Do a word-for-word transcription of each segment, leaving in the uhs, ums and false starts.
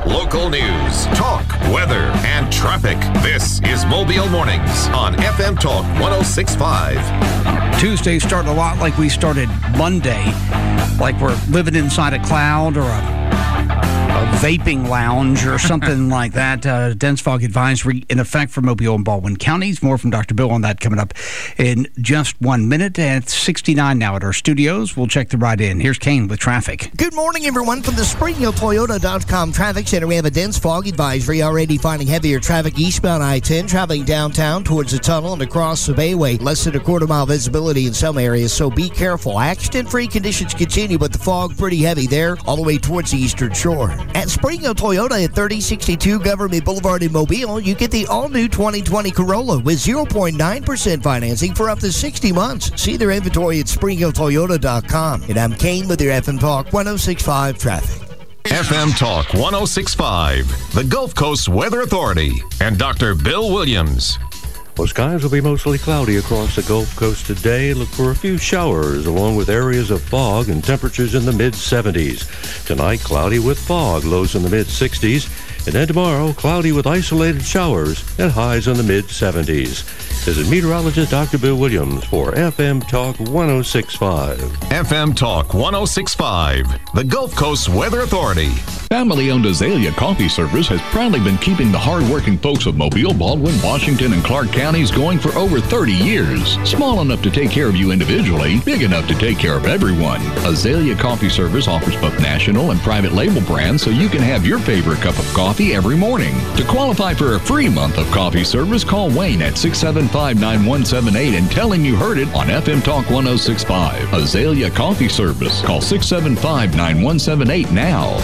Local news, talk, weather, and traffic. This is Mobile Mornings on F M Talk one oh six point five. Tuesday started a lot like we started Monday, like we're living inside a cloud or a a vaping lounge or something like that. Uh, dense fog advisory in effect for Mobile and Baldwin counties. More from Doctor Bill on that coming up in just one minute. And it's sixty-nine now at our studios. We'll check the ride in. Here's Kane with traffic. Good morning, everyone. From the Spring Hill Toyota dot com Traffic Center, we have a dense fog advisory. Already finding heavier traffic eastbound I ten, traveling downtown towards the tunnel and across the Bayway. Less than a quarter mile visibility in some areas, so be careful. Accident-free conditions continue, but the fog pretty heavy there all the way towards the eastern shore. At Spring Hill Toyota at thirty sixty-two Government Boulevard in Mobile, you get the all-new twenty twenty Corolla with zero point nine percent financing for up to sixty months. See their inventory at Spring Hill Toyota dot com. And I'm Kane with your F M Talk one oh six point five traffic. F M Talk one oh six point five, the Gulf Coast Weather Authority, and Doctor Bill Williams. Well, skies will be mostly cloudy across the Gulf Coast today. Look for a few showers along with areas of fog and temperatures in the mid seventies. Tonight, cloudy with fog, lows in the mid sixties. And then tomorrow, cloudy with isolated showers and highs in the mid seventies. This is meteorologist Doctor Bill Williams for F M Talk one oh six point five. F M Talk one oh six point five, the Gulf Coast Weather Authority. Family-owned Azalea Coffee Service has proudly been keeping the hard-working folks of Mobile, Baldwin, Washington, and Clark counties going for over thirty years. Small enough to take care of you individually, big enough to take care of everyone. Azalea Coffee Service offers both national and private label brands so you can have your favorite cup of coffee every morning. To qualify for a free month of coffee service, call Wayne at six seven five, nine one seven eight and tell him you heard it on F M Talk one oh six point five. Azalea Coffee Service. Call six seven five, nine one seven eight now.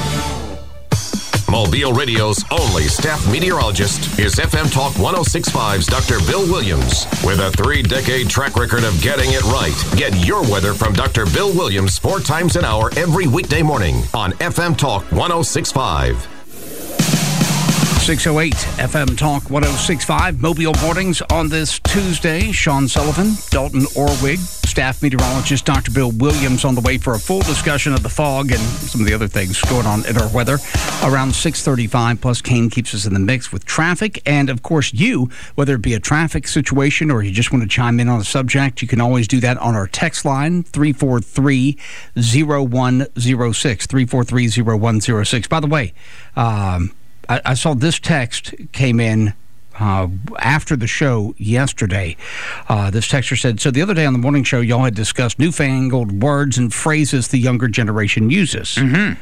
Mobile Radio's only staff meteorologist is F M Talk one oh six point five's Doctor Bill Williams. With a three-decade track record of getting it right, get your weather from Doctor Bill Williams four times an hour every weekday morning on F M Talk one oh six point five. six oh eight F M Talk one oh six point five, Mobile Mornings on this Tuesday. Sean Sullivan, Dalton Orwig, staff meteorologist Doctor Bill Williams on the way for a full discussion of the fog and some of the other things going on in our weather around six thirty-five. Plus, Kane keeps us in the mix with traffic. And, of course, you, whether it be a traffic situation or you just want to chime in on a subject, you can always do that on our text line, three four three, oh one oh six, three four three, oh one oh six. By the way, um... I, I saw this text came in uh, after the show yesterday. Uh, this texter said, so the other day on the morning show, y'all had discussed newfangled words and phrases the younger generation uses. Mm-hmm.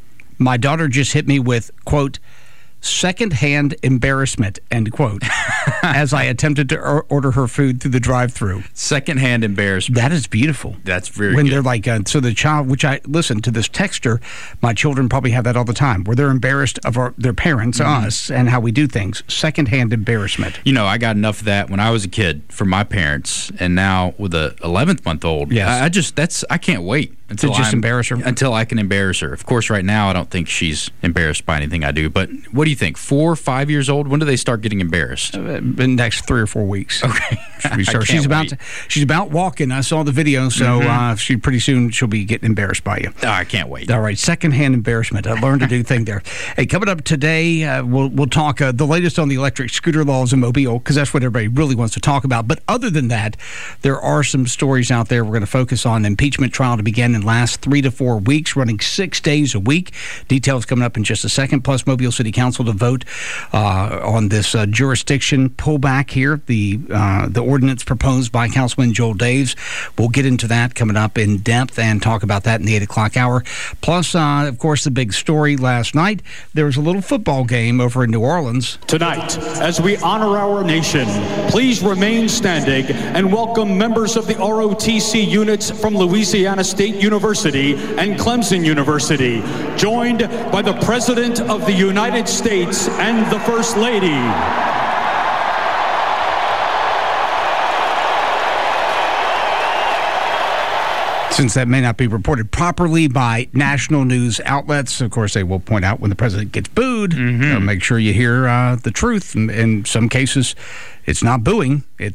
My daughter just hit me with, quote, secondhand embarrassment, end quote, as I attempted to or- order her food through the drive-thru. Secondhand embarrassment. That is beautiful. That's very when good. They're like, uh, so the child, which I, listen, to this texter, my children probably have that all the time, where they're embarrassed of our, their parents, mm-hmm. us, and how we do things. Secondhand embarrassment. You know, I got enough of that when I was a kid from my parents, and now with a eleventh-month-old, yes. I, I just, that's, I can't wait. Until to just I'm, embarrass her? Until I can embarrass her. Of course, right now, I don't think she's embarrassed by anything I do. But what do you think? Four, five years old? When do they start getting embarrassed? Uh, in the next three or four weeks. Okay. She start, she's about to, she's about walking. I saw the video, so mm-hmm. uh, she pretty soon she'll be getting embarrassed by you. Oh, I can't wait. All right, secondhand embarrassment. I learned a new thing there. Hey, coming up today, uh, we'll we'll talk uh, the latest on the electric scooter laws in Mobile, because that's what everybody really wants to talk about. But other than that, there are some stories out there we're going to focus on. Impeachment trial to begin in last three to four weeks, running six days a week. Details coming up in just a second. Plus, Mobile City Council to vote uh, on this uh, jurisdiction pullback here, the uh, the ordinance proposed by Councilman Joel Daves. We'll get into that coming up in depth and talk about that in the eight o'clock hour. Plus, uh, of course, the big story last night, there was a little football game over in New Orleans. Tonight, as we honor our nation, please remain standing and welcome members of the R O T C units from Louisiana State University and Clemson University, joined by the President of the United States and the First Lady. Since that may not be reported properly by national news outlets, of course, they will point out when the president gets booed. Mm-hmm. So make sure you hear uh, the truth. In, in some cases, it's not booing. It's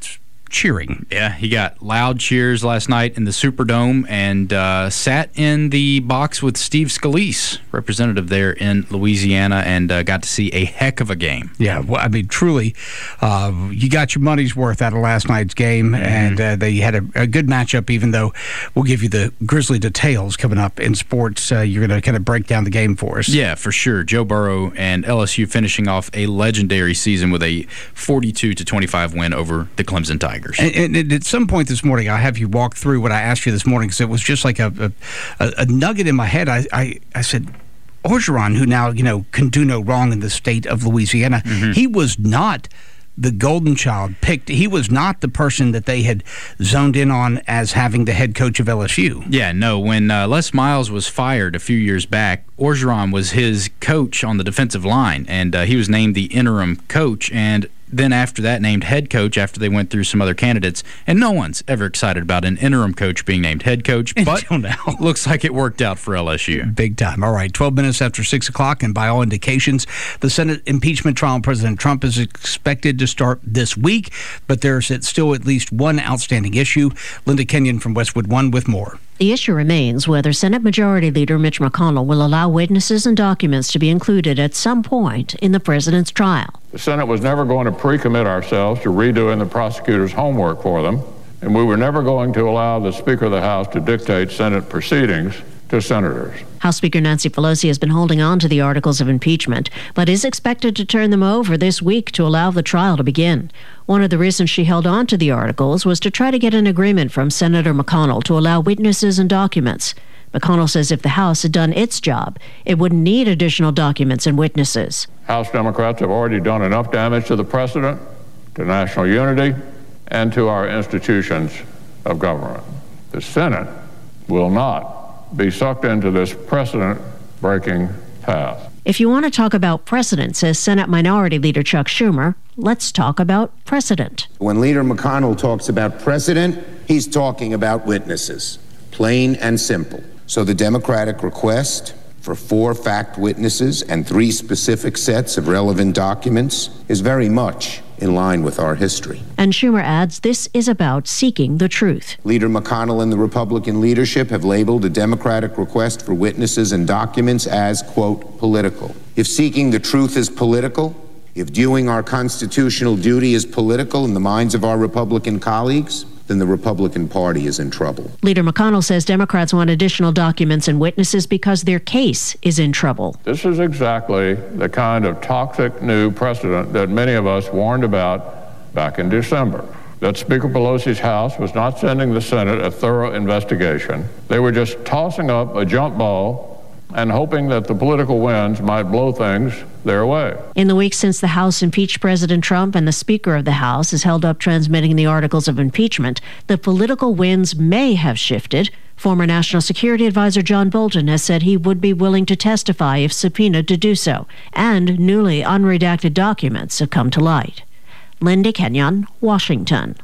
cheering. Yeah, he got loud cheers last night in the Superdome and uh, sat in the box with Steve Scalise, representative there in Louisiana, and uh, got to see a heck of a game. Yeah, well, I mean, truly, uh, you got your money's worth out of last night's game, mm-hmm. and uh, they had a, a good matchup, even though we'll give you the grisly details coming up in sports. Uh, you're going to kind of break down the game for us. Yeah, for sure. Joe Burrow and L S U finishing off a legendary season with a forty-two to twenty-five win over the Clemson Tigers. And, and at some point this morning, I'll have you walk through what I asked you this morning, because it was just like a, a, a nugget in my head. I, I, I said, Orgeron, who now, you know, can do no wrong in the state of Louisiana, mm-hmm. he was not the golden child picked. He was not the person that they had zoned in on as having the head coach of L S U. Yeah, no. When uh, Les Miles was fired a few years back, Orgeron was his coach on the defensive line, and uh, he was named the interim coach, and then after that named head coach after they went through some other candidates. And no one's ever excited about an interim coach being named head coach, but until now. Looks like it worked out for L S U. Big time. All right, twelve minutes after six o'clock, and by all indications, the Senate impeachment trial of President Trump is expected to start this week, but there's still at least one outstanding issue. Linda Kenyon from Westwood One with more. The issue remains whether Senate Majority Leader Mitch McConnell will allow witnesses and documents to be included at some point in the president's trial. The Senate was never going to pre-commit ourselves to redoing the prosecutor's homework for them, and we were never going to allow the Speaker of the House to dictate Senate proceedings to senators. House Speaker Nancy Pelosi has been holding on to the articles of impeachment, but is expected to turn them over this week to allow the trial to begin. One of the reasons she held on to the articles was to try to get an agreement from Senator McConnell to allow witnesses and documents. McConnell says if the House had done its job, it wouldn't need additional documents and witnesses. House Democrats have already done enough damage to the precedent, to national unity, and to our institutions of government. The Senate will not be sucked into this precedent-breaking path. If you want to talk about precedent, says Senate Minority Leader Chuck Schumer, let's talk about precedent. When Leader McConnell talks about precedent, he's talking about witnesses, plain and simple. So the Democratic request for four fact witnesses and three specific sets of relevant documents is very much in line with our history. And Schumer adds this is about seeking the truth. Leader McConnell and the Republican leadership have labeled a Democratic request for witnesses and documents as, quote, political. If seeking the truth is political, if doing our constitutional duty is political in the minds of our Republican colleagues, then the Republican Party is in trouble. Leader McConnell says Democrats want additional documents and witnesses because their case is in trouble. This is exactly the kind of toxic new precedent that many of us warned about back in December. That Speaker Pelosi's House was not sending the Senate a thorough investigation. They were just tossing up a jump ball and hoping that the political winds might blow things their way. In the weeks since the House impeached President Trump and the Speaker of the House has held up transmitting the articles of impeachment, the political winds may have shifted. Former National Security Advisor John Bolton has said he would be willing to testify if subpoenaed to do so, and newly unredacted documents have come to light. Linda Kenyon, Washington.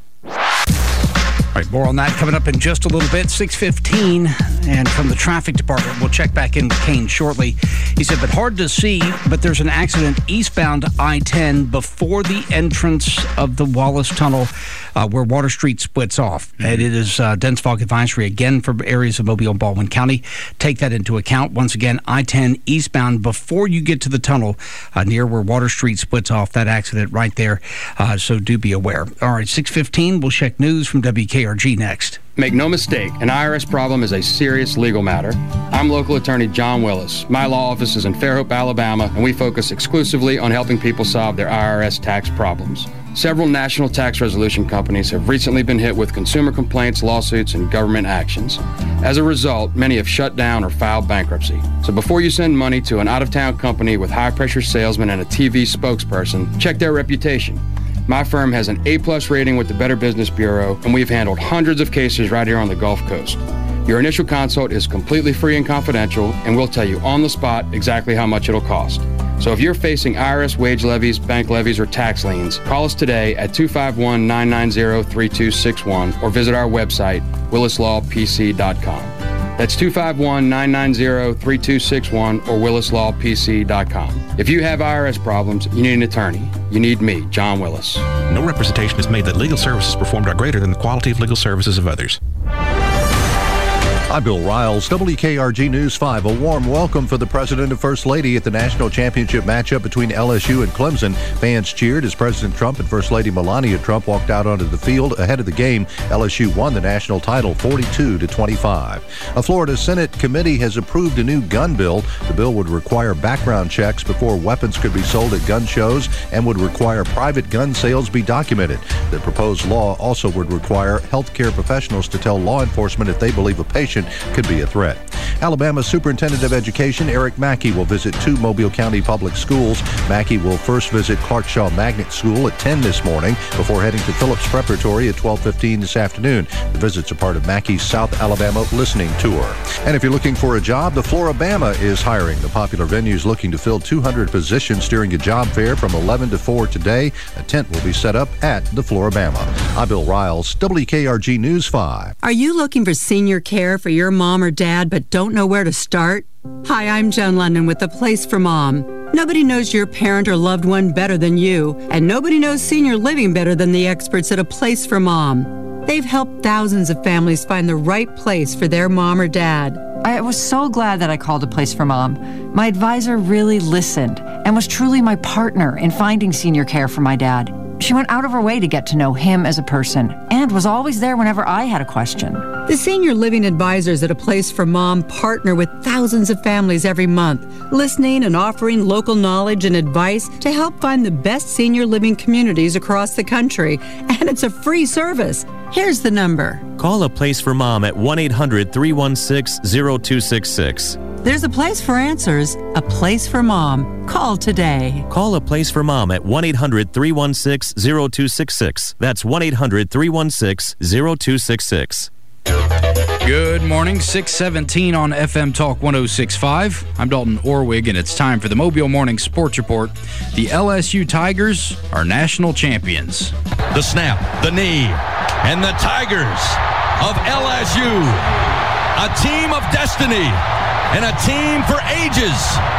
All right, more on that coming up in just a little bit, six fifteen. And from the traffic department, we'll check back in with Kane shortly. He said, but hard to see, but there's an accident eastbound I ten before the entrance of the Wallace Tunnel uh, where Water Street splits off. Mm-hmm. And it is uh, dense fog advisory again for areas of Mobile and Baldwin County. Take that into account. Once again, I ten eastbound before you get to the tunnel uh, near where Water Street splits off. That accident right there. Uh, so do be aware. All right, six fifteen, we'll check news from W K R G next. Make no mistake, an I R S problem is a serious legal matter. I'm local attorney John Willis. My law office is in Fairhope, Alabama, and we focus exclusively on helping people solve their I R S tax problems. Several national tax resolution companies have recently been hit with consumer complaints, lawsuits, and government actions. As a result, many have shut down or filed bankruptcy. So before you send money to an out-of-town company with high-pressure salesmen and a T V spokesperson, check their reputation. My firm has an A-plus rating with the Better Business Bureau, and we've handled hundreds of cases right here on the Gulf Coast. Your initial consult is completely free and confidential, and we'll tell you on the spot exactly how much it'll cost. So if you're facing I R S wage levies, bank levies, or tax liens, call us today at two five one, nine nine zero, three two six one or visit our website, willis law p c dot com. That's two five one, nine nine zero, three two six one or willis law p c dot com. If you have I R S problems, you need an attorney. You need me, John Willis. No representation is made that legal services performed are greater than the quality of legal services of others. I'm Bill Riles, W K R G News five. A warm welcome for the President and First Lady at the National Championship matchup between L S U and Clemson. Fans cheered as President Trump and First Lady Melania Trump walked out onto the field. Ahead of the game, L S U won the national title forty-two to twenty-five. A Florida Senate committee has approved a new gun bill. The bill would require background checks before weapons could be sold at gun shows and would require private gun sales be documented. The proposed law also would require healthcare professionals to tell law enforcement if they believe a patient could be a threat. Alabama Superintendent of Education Eric Mackey will visit two Mobile County public schools. Mackey will first visit Clark Shaw Magnet School at ten this morning before heading to Phillips Preparatory at twelve fifteen this afternoon. The visits are part of Mackey's South Alabama listening tour. And if you're looking for a job, the Floribama is hiring. The popular venue is looking to fill two hundred positions during a job fair from eleven to four today. A tent will be set up at the Floribama. I'm Bill Riles, W K R G News five. Are you looking for senior care for your mom or dad but don't know where to start? Hi, I'm Joan London with The Place for Mom. Nobody knows your parent or loved one better than you, and nobody knows senior living better than the experts at A Place for Mom. They've helped thousands of families find the right place for their mom or dad. I was so glad that I called A Place for Mom. My advisor really listened and was truly my partner in finding senior care for my dad. She went out of her way to get to know him as a person and was always there whenever I had a question. The senior living advisors at A Place for Mom partner with thousands of families every month, listening and offering local knowledge and advice to help find the best senior living communities across the country. And it's a free service. Here's the number. Call A Place for Mom at one eight hundred, three one six, zero two six six. There's a place for answers, a place for mom. Call today. Call A Place for Mom at one eight hundred, three one six, zero two six six. That's one eight hundred, three one six, zero two six six. Good morning, six seventeen on F M Talk one oh six point five. I'm Dalton Orwig, and it's time for the Mobile Morning Sports Report. The L S U Tigers are national champions. The snap, the knee, and the Tigers of L S U, a team of destiny and a team for ages,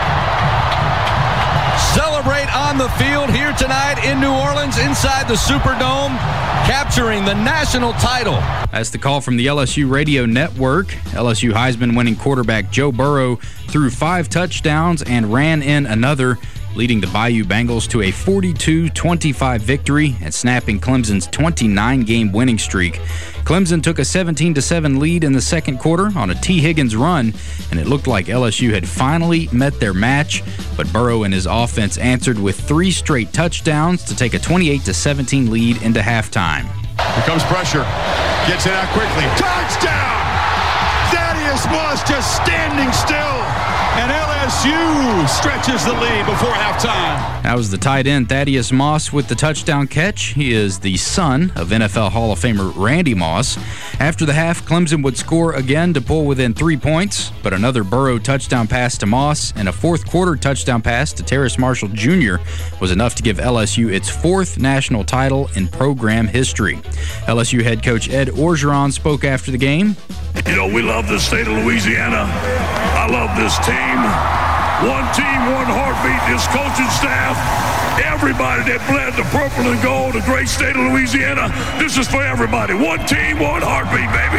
celebrate on the field here tonight in New Orleans inside the Superdome, capturing the national title. That's the call from the L S U Radio Network. L S U Heisman winning quarterback Joe Burrow threw five touchdowns and ran in another, leading the Bayou Bengals to a forty-two twenty-five victory and snapping Clemson's twenty-nine game winning streak. Clemson took a seventeen to seven lead in the second quarter on a T. Higgins run, and it looked like L S U had finally met their match, but Burrow and his offense answered with three straight touchdowns to take a twenty-eight to seventeen lead into halftime. Here comes pressure. Gets it out quickly. Touchdown! Thaddeus Moss just standing still. And L S U stretches the lead before halftime. That was the tight end Thaddeus Moss with the touchdown catch. He is the son of N F L Hall of Famer Randy Moss. After the half, Clemson would score again to pull within three points, but another Burrow touchdown pass to Moss and a fourth quarter touchdown pass to Terrace Marshall Junior was enough to give L S U its fourth national title in program history. L S U head coach Ed Orgeron spoke after the game. You know, we love the state of Louisiana. I love this team. One team, one heartbeat, this coaching staff. Everybody that bled the purple and gold, the great state of Louisiana. This is for everybody. One team, one heartbeat, baby.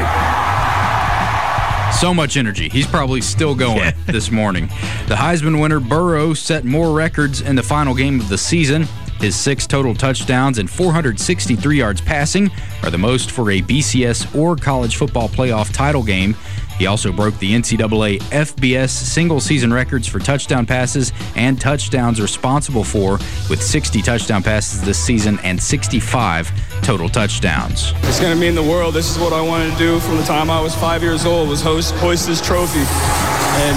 So much energy. He's probably still going yeah. this morning. The Heisman winner Burrow set more records in the final game of the season. His six total touchdowns and four hundred sixty-three yards passing are the most for a B C S or college football playoff title game. He also broke the N C double A F B S single-season records for touchdown passes and touchdowns responsible for, with sixty touchdown passes this season and sixty-five total touchdowns. It's going to mean the world. This is what I wanted to do from the time I was five years old, was host, hoist this trophy. And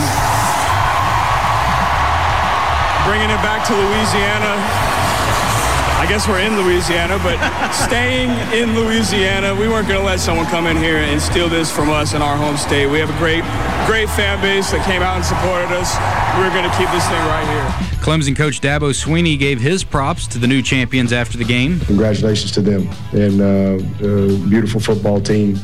bringing it back to Louisiana, I guess we're in Louisiana, but staying in Louisiana, we weren't going to let someone come in here and steal this from us in our home state. We have a great, great fan base that came out and supported us. We're going to keep this thing right here. Clemson coach Dabo Swinney gave his props to the new champions after the game. Congratulations to them, and uh, a beautiful football team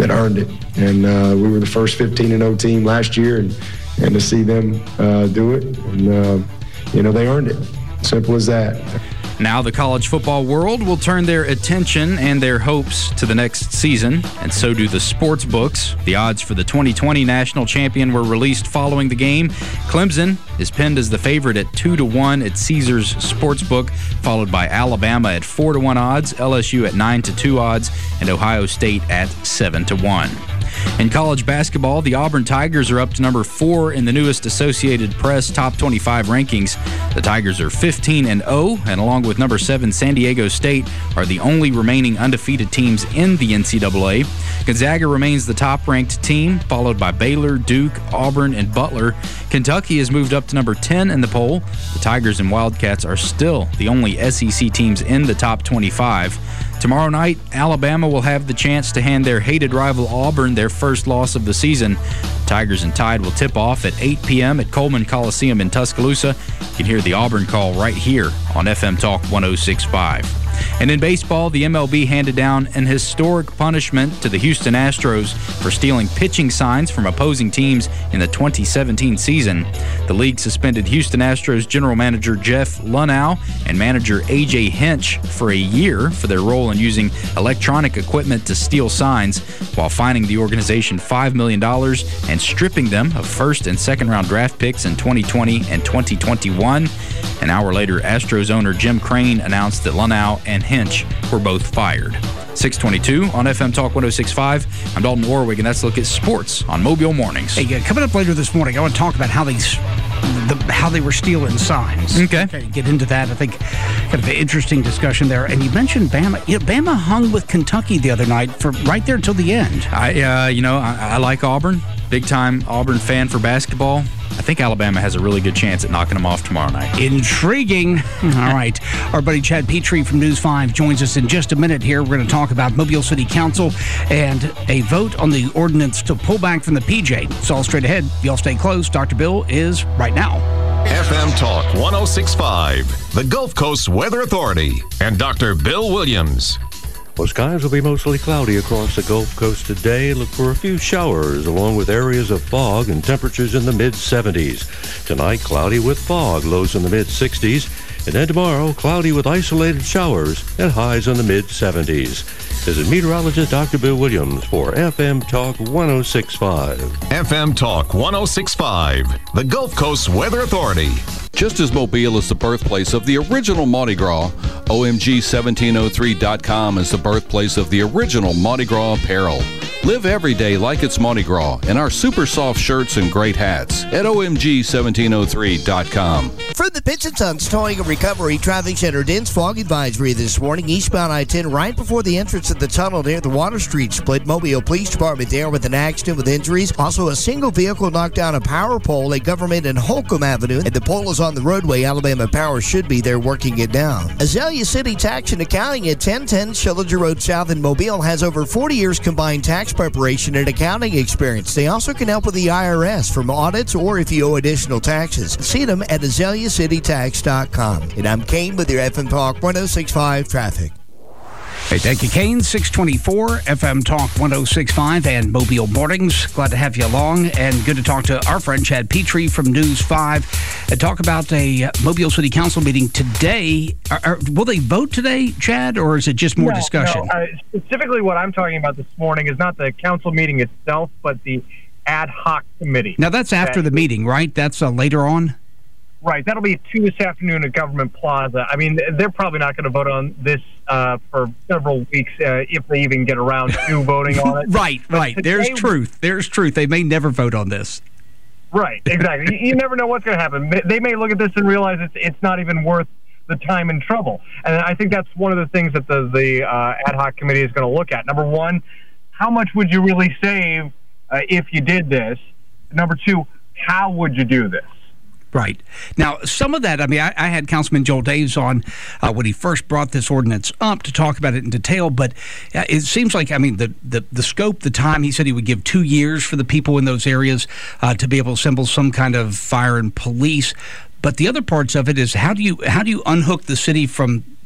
that earned it. And uh, we were the first fifteen and oh team last year, and, and to see them uh, do it, and uh, you know, they earned it. Simple as that. Now the college football world will turn their attention and their hopes to the next season, and so do the sports books. The odds for the twenty twenty national champion were released following the game. Clemson is pinned as the favorite at two to one at Caesars Sportsbook, followed by Alabama at four to one odds, L S U at nine to two odds, and Ohio State at seven to one. In college basketball, the Auburn Tigers are up to number four in the newest Associated Press Top twenty-five rankings. The Tigers are fifteen and oh, and along with number seven San Diego State, are the only remaining undefeated teams in the N C double A. Gonzaga remains the top-ranked team, followed by Baylor, Duke, Auburn, and Butler. Kentucky has moved up to number ten in the poll. The Tigers and Wildcats are still the only S E C teams in the top twenty-five. Tomorrow night, Alabama will have the chance to hand their hated rival Auburn their first loss of the season. Tigers and Tide will tip off at eight p.m. at Coleman Coliseum in Tuscaloosa. You can hear the Auburn call right here on F M Talk one oh six point five. And in baseball, the M L B handed down an historic punishment to the Houston Astros for stealing pitching signs from opposing teams in the twenty seventeen season. The league suspended Houston Astros general manager Jeff Luhnow and manager A J Hinch for a year for their role in using electronic equipment to steal signs, while fining the organization five million dollars and stripping them of first and second round draft picks in twenty twenty and twenty twenty-one. An hour later, Astros owner Jim Crane announced that Luhnow and Hinch were both fired. six twenty-two on F M Talk one oh six point five. I'm Dalton Orwig, and that's a look at sports on Mobile Mornings. Hey, uh, coming up later this morning, I want to talk about how these, the, how they were stealing signs. Okay. okay. Get into that. I think kind of an interesting discussion there. And you mentioned Bama. You know, Bama hung with Kentucky the other night for right there till the end. I, uh, you know, I, I like Auburn. Big-time Auburn fan for basketball. I think Alabama has a really good chance at knocking them off tomorrow night. Intriguing. All right. Our buddy Chad Petrie from News five joins us in just a minute here. We're going to talk about Mobile City Council and a vote on the ordinance to pull back from the P J. It's all straight ahead. Y'all stay close. Doctor Bill is right now. F M Talk one oh six point five, the Gulf Coast Weather Authority, and Doctor Bill Williams. Well, skies will be mostly cloudy across the Gulf Coast today. Look for a few showers along with areas of fog and temperatures in the mid seventies. Tonight, cloudy with fog, lows in the mid sixties. And then tomorrow, cloudy with isolated showers and highs in the mid seventies. This is meteorologist Doctor Bill Williams for F M Talk one oh six point five. F M Talk one oh six point five, the Gulf Coast Weather Authority. Just as Mobile is the birthplace of the original Mardi Gras, O M G seventeen oh three dot com is the birthplace of the original Mardi Gras apparel. Live every day like it's Mardi Gras in our super soft shirts and great hats at O M G seventeen oh three dot com. From the Pitch and Sons Towing and Recovery Traffic Center, dense fog advisory this morning, eastbound I ten right before the entrance of the tunnel near the Water Street split. Mobile Police Department there with an accident with injuries. Also, a single vehicle knocked down a power pole at Government and Holcomb Avenue, and the pole is on the roadway. Alabama Power should be there working it down. Azalea City Tax and Accounting at ten ten Schillinger Road South in Mobile has over forty years combined tax preparation and accounting experience. They also can help with the I R S from audits or if you owe additional taxes. See them at azalea city tax dot com. And I'm Kane with your F M Talk one oh six point five traffic. Hey, thank you, Kane. six twenty-four, F M Talk one oh six point five and Mobile Mornings. Glad to have you along, and good to talk to our friend Chad Petrie from News five and talk about a Mobile City Council meeting today. Are, are, will they vote today, Chad, or is it just more no, discussion? No, uh, specifically what I'm talking about this morning is not the council meeting itself, but the ad hoc committee. Now, that's after that, the meeting, right? That's uh, later on? Right. That'll be two this afternoon at Government Plaza. I mean, they're probably not going to vote on this uh, for several weeks, uh, if they even get around to voting on it. Right, but right. There's truth. There's truth. They may never vote on this. Right, exactly. you, you never know what's going to happen. They may look at this and realize it's, it's not even worth the time and trouble. And I think that's one of the things that the, the uh, ad hoc committee is going to look at. Number one, how much would you really save uh, if you did this? Number two, how would you do this? Right. Now, some of that, I mean, I, I had Councilman Joel Daves on uh, when he first brought this ordinance up to talk about it in detail, but uh, it seems like, I mean, the, the, the scope, the time, he said he would give two years for the people in those areas uh, to be able to assemble some kind of fire and police. But the other parts of it is how do you how do you unhook the city from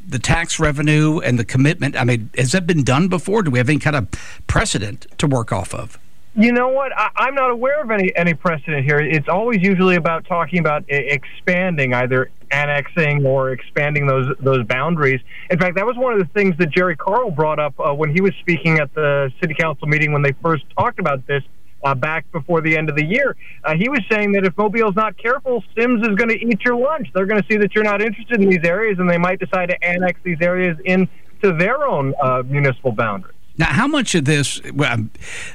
the tax revenue and the commitment, I mean, has that been done before? Do we have any kind of precedent to work off of? You know what? I, I'm not aware of any, any precedent here. It's always usually about talking about I- expanding, either annexing or expanding those those boundaries. In fact, that was one of the things that Jerry Carl brought up uh, when he was speaking at the city council meeting when they first talked about this uh, back before the end of the year. Uh, he was saying that if Mobile's not careful, Sims is going to eat your lunch. They're going to see that you're not interested in these areas, and they might decide to annex these areas into their own uh, municipal boundaries. Now, how much of this... Well,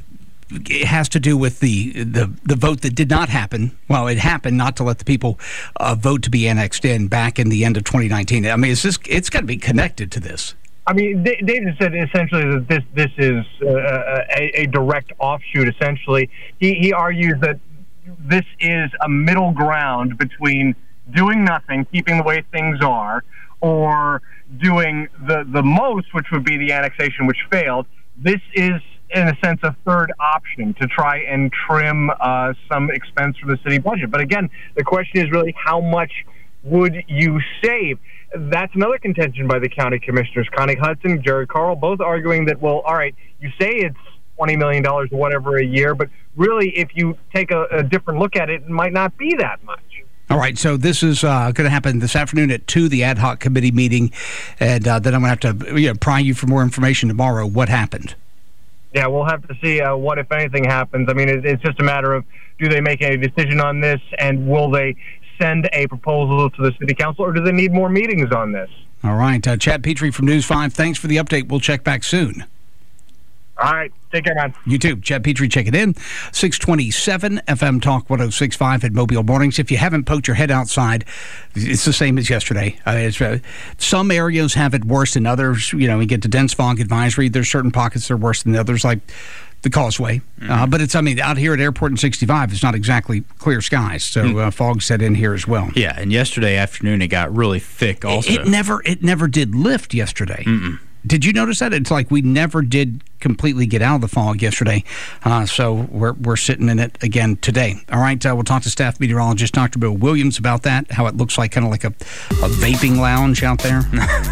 it has to do with the, the the vote that did not happen. Well, it happened not to let the people uh, vote to be annexed in back in the end of twenty nineteen. I mean, it's just, it's got to be connected to this. I mean, D- David said essentially that this this is uh, a, a direct offshoot. Essentially, he he argues that this is a middle ground between doing nothing, keeping the way things are, or doing the the most, which would be the annexation, which failed. This is, in a sense, a third option to try and trim uh, some expense from the city budget. But again, the question is really how much would you save? That's another contention by the county commissioners, Connie Hudson, Jared Carl, both arguing that, well, all right, you say it's twenty million dollars or whatever a year, but really, if you take a, a different look at it, it might not be that much. All right, so this is uh, going to happen this afternoon at two, the ad hoc committee meeting, and uh, then I'm going to have to you know, pry you for more information tomorrow. What happened? Yeah, we'll have to see uh, what, if anything, happens. I mean, it, it's just a matter of, do they make any decision on this, and will they send a proposal to the city council, or do they need more meetings on this? All right, uh, Chad Petrie from News five, thanks for the update. We'll check back soon. All right. Take care, man. You too. Chad Petrie checking in. six twenty-seven F M Talk one oh six point five at Mobile Mornings. If you haven't poked your head outside, it's the same as yesterday. Uh, it's, uh, some areas have it worse than others. You know, we get to dense fog advisory. There's certain pockets that are worse than others, like the Causeway. Mm-hmm. Uh, but it's, I mean, out here at Airport and sixty-five, it's not exactly clear skies. So mm. uh, fog set in here as well. Yeah, and yesterday afternoon it got really thick also. It, it never, it never did lift yesterday. Mm-mm. Did you notice that? It's like we never did completely get out of the fog yesterday. Uh, so we're we're sitting in it again today. All right, uh, we'll talk to staff meteorologist Doctor Bill Williams about that, how it looks like kind of like a, a vaping lounge out there,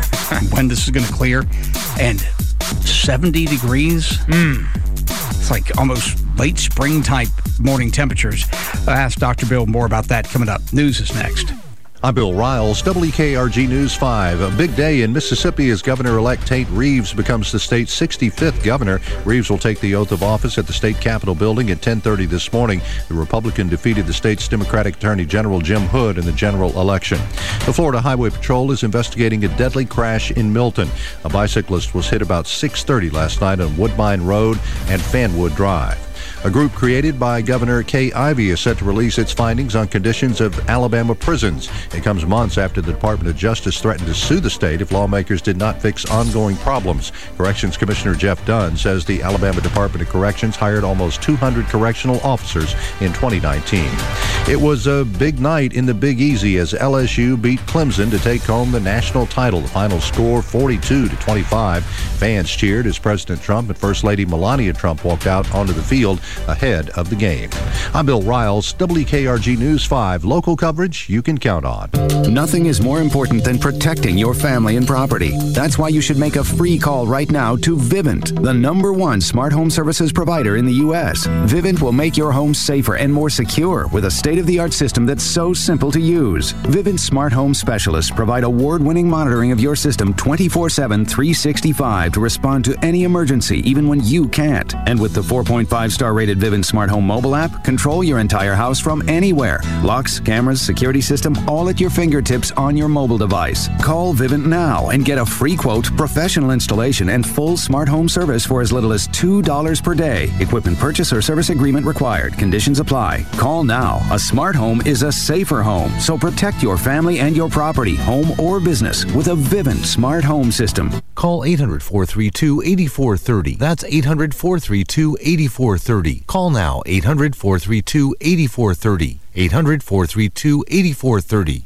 when this is going to clear. And seventy degrees. Mm. It's like almost late spring type morning temperatures. I'll ask Doctor Bill more about that coming up. News is next. I'm Bill Riles, W K R G News five. A big day in Mississippi as Governor-elect Tate Reeves becomes the state's sixty-fifth governor. Reeves will take the oath of office at the state capitol building at ten thirty this morning. The Republican defeated the state's Democratic Attorney General Jim Hood in the general election. The Florida Highway Patrol is investigating a deadly crash in Milton. A bicyclist was hit about six thirty last night on Woodbine Road and Fanwood Drive. A group created by Governor Kay Ivey is set to release its findings on conditions of Alabama prisons. It comes months after the Department of Justice threatened to sue the state if lawmakers did not fix ongoing problems. Corrections Commissioner Jeff Dunn says the Alabama Department of Corrections hired almost two hundred correctional officers in twenty nineteen. It was a big night in the Big Easy as L S U beat Clemson to take home the national title. The final score forty-two to twenty-five. Fans cheered as President Trump and First Lady Melania Trump walked out onto the field ahead of the game. I'm Bill Riles, W K R G News five, local coverage you can count on. Nothing is more important than protecting your family and property. That's why you should make a free call right now to Vivint, the number one smart home services provider in the U S. Vivint will make your home safer and more secure with a state-of-the-art system that's so simple to use. Vivint smart home specialists provide award-winning monitoring of your system twenty-four seven, three sixty-five to respond to any emergency, even when you can't. And with the four point five star rated Vivint Smart Home mobile app, control your entire house from anywhere. Locks, cameras, security system, all at your fingertips on your mobile device. Call Vivint now and get a free quote, professional installation, and full smart home service for as little as two dollars per day. Equipment purchase or service agreement required. Conditions apply. Call now. A smart home is a safer home, so protect your family and your property, home or business, with a Vivint Smart Home system. Call eight hundred, four three two, eight four three zero. That's eight hundred, four three two, eight four three zero. Call now, eight hundred, four three two, eight four three zero. eight hundred, four three two, eight four three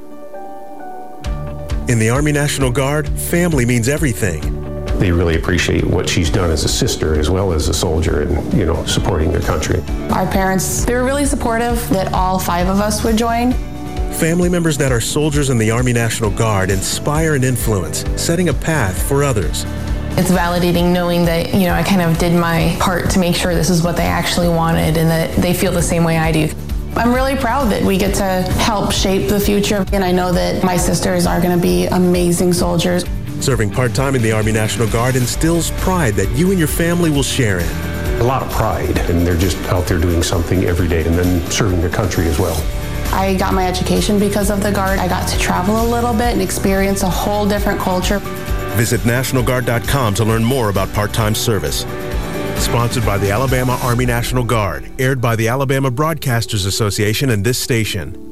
zero. In the Army National Guard, family means everything. They really appreciate what she's done as a sister as well as a soldier and, you know, supporting their country. Our parents, they were really supportive that all five of us would join. Family members that are soldiers in the Army National Guard inspire and influence, setting a path for others. It's validating knowing that, you know, I kind of did my part to make sure this is what they actually wanted and that they feel the same way I do. I'm really proud that we get to help shape the future, and I know that my sisters are going to be amazing soldiers. Serving part-time in the Army National Guard instills pride that you and your family will share in. A lot of pride, and they're just out there doing something every day and then serving their country as well. I got my education because of the Guard. I got to travel a little bit and experience a whole different culture. Visit National Guard dot com to learn more about part-time service. Sponsored by the Alabama Army National Guard. Aired by the Alabama Broadcasters Association and this station.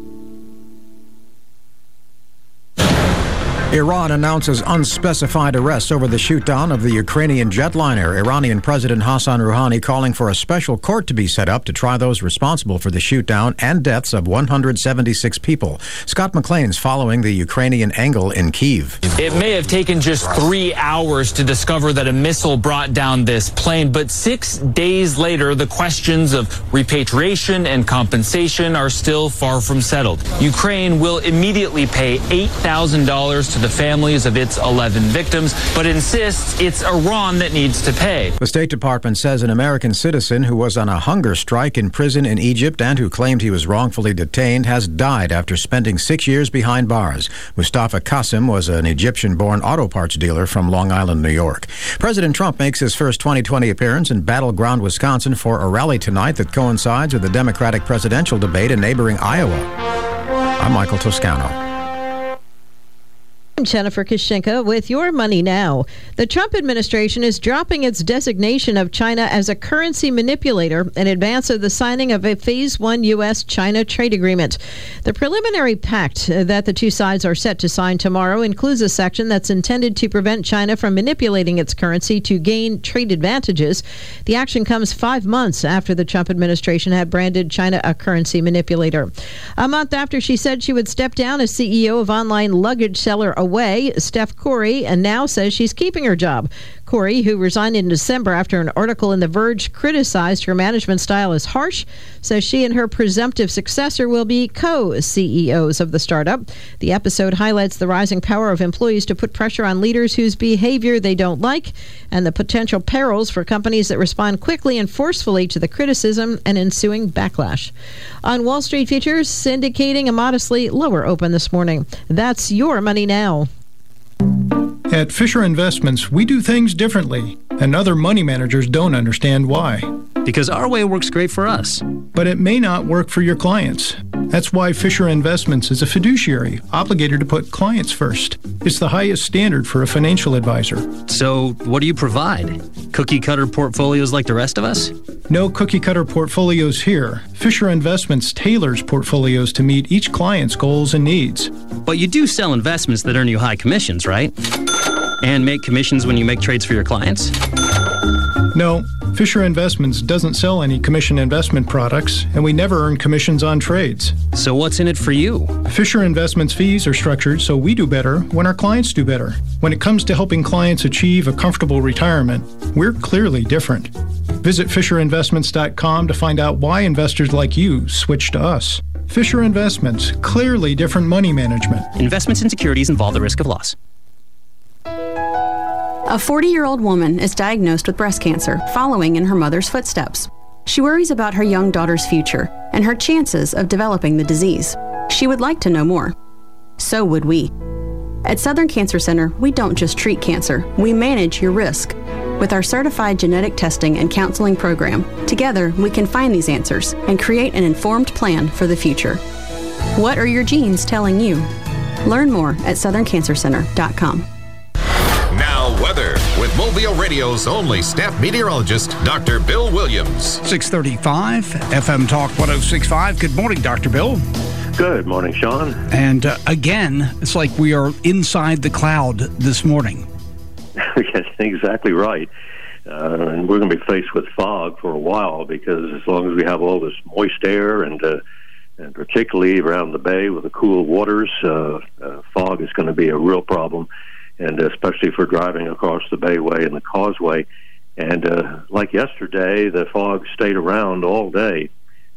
Iran announces unspecified arrests over the shoot-down of the Ukrainian jetliner. Iranian President Hassan Rouhani calling for a special court to be set up to try those responsible for the shoot-down and deaths of one hundred seventy-six people. Scott McLean's following the Ukrainian angle in Kyiv. It may have taken just three hours to discover that a missile brought down this plane, but six days later, the questions of repatriation and compensation are still far from settled. Ukraine will immediately pay eight thousand dollars to the families of its eleven victims, but insists it's Iran that needs to pay. The State Department says an American citizen who was on a hunger strike in prison in Egypt and who claimed he was wrongfully detained has died after spending six years behind bars. Mustafa Qasim was an Egyptian-born auto parts dealer from Long Island, New York. President Trump makes his first twenty twenty appearance in battleground Wisconsin for a rally tonight that coincides with the Democratic presidential debate in neighboring Iowa. I'm Michael Toscano. I'm Jennifer Kishinka with Your Money Now. The Trump administration is dropping its designation of China as a currency manipulator in advance of the signing of a Phase one U S China trade agreement. The preliminary pact that the two sides are set to sign tomorrow includes a section that's intended to prevent China from manipulating its currency to gain trade advantages. The action comes five months after the Trump administration had branded China a currency manipulator. A month after she said she would step down as C E O of online luggage seller Away, Steph Curry and now says she's keeping her job. Curry, who resigned in December after an article in The Verge criticized her management style as harsh, says she and her presumptive successor will be co-C E Os of the startup. The episode highlights the rising power of employees to put pressure on leaders whose behavior they don't like and the potential perils for companies that respond quickly and forcefully to the criticism and ensuing backlash. On Wall Street, futures indicating a modestly lower open this morning. That's Your Money Now. At Fisher Investments, we do things differently, and other money managers don't understand why. Because our way works great for us. But it may not work for your clients. That's why Fisher Investments is a fiduciary, obligated to put clients first. It's the highest standard for a financial advisor. So, what do you provide? Cookie-cutter portfolios like the rest of us? No cookie-cutter portfolios here. Fisher Investments tailors portfolios to meet each client's goals and needs. But you do sell investments that earn you high commissions, right? And make commissions when you make trades for your clients? No, Fisher Investments doesn't sell any commission investment products, and we never earn commissions on trades. So what's in it for you? Fisher Investments fees are structured so we do better when our clients do better. When it comes to helping clients achieve a comfortable retirement, we're clearly different. Visit Fisher Investments dot com to find out why investors like you switch to us. Fisher Investments, clearly different money management. Investments in securities involve the risk of loss. A forty-year-old woman is diagnosed with breast cancer, following in her mother's footsteps. She worries about her young daughter's future and her chances of developing the disease. She would like to know more. So would we. At Southern Cancer Center, we don't just treat cancer, we manage your risk. With our certified genetic testing and counseling program, together we can find these answers and create an informed plan for the future. What are your genes telling you? Learn more at southern cancer center dot com. Now, weather with Mobile Radio's only staff meteorologist, Doctor Bill Williams. six thirty-five, F M Talk one oh six point five. Good morning, Doctor Bill. Good morning, Sean. And uh, again, it's like we are inside the cloud this morning. Exactly right. Uh, and we're going to be faced with fog for a while because as long as we have all this moist air and uh, and particularly around the bay with the cool waters, uh, uh, fog is going to be a real problem. And especially for driving across the Bayway and the Causeway. And uh, like yesterday, the fog stayed around all day.